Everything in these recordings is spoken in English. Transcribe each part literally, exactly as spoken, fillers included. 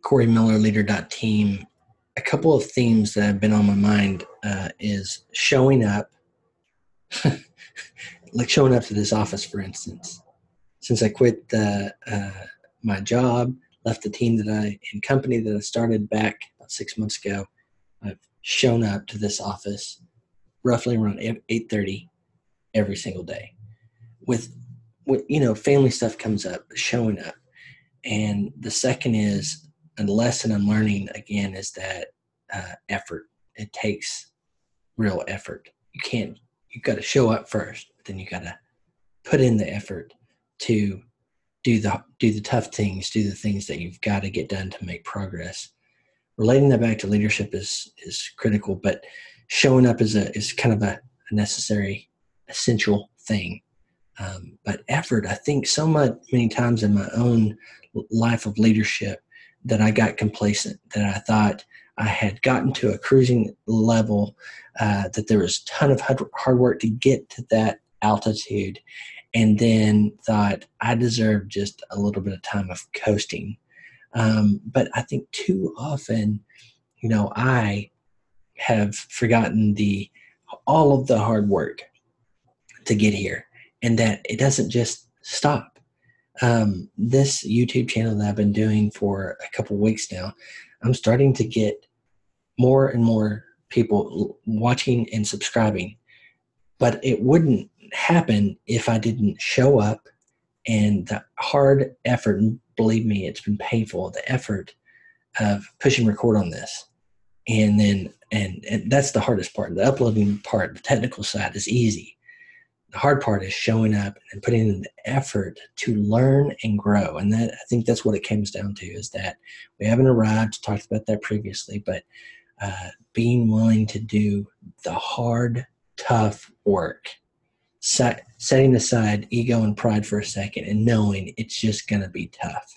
Corey Miller Leader dot team, a couple of themes that have been on my mind uh, is showing up, like showing up to this office, for instance. Since I quit the, uh, my job, left the team that I and company that I started back about six months ago, I've shown up to this office roughly around eight thirty every single day. With, with you know, family stuff comes up, showing up. And the second is a lesson I'm learning again is that uh, effort. It takes real effort. You can't. You got to show up first, but then you got to put in the effort to do the do the tough things, do the things that you've got to get done to make progress. Relating that back to leadership is is critical, but showing up is a is kind of a, a necessary, essential thing. Um, but effort, I think so much many times in my own life of leadership that I got complacent, that I thought I had gotten to a cruising level, uh, that there was a ton of hard work to get to that altitude, and then thought I deserved just a little bit of time of coasting. Um, but I think too often, you know, I have forgotten the all of the hard work to get here, and that it doesn't just stop. Um, this YouTube channel that I've been doing for a couple of weeks now, I'm starting to get more and more people watching and subscribing, but it wouldn't happen if I didn't show up, and the hard effort, and believe me, it's been painful, the effort of pushing record on this. And then, and, and that's the hardest part. The uploading part, the technical side is easy. The hard part is showing up and putting in the effort to learn and grow. And that, I think that's what it comes down to, is that we haven't arrived, talked about that previously, but uh, being willing to do the hard, tough work, set, setting aside ego and pride for a second and knowing it's just going to be tough.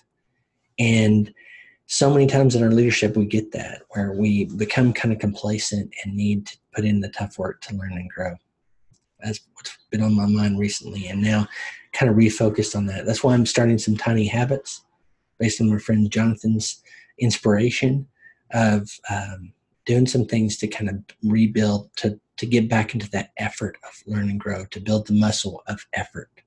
And so many times in our leadership, we get that, where we become kind of complacent and need to put in the tough work to learn and grow. That's what's been on my mind recently, and now kind of refocused on that. That's why I'm starting some tiny habits based on my friend Jonathan's inspiration of um, doing some things to kind of rebuild, to, to get back into that effort of learn and grow, to build the muscle of effort.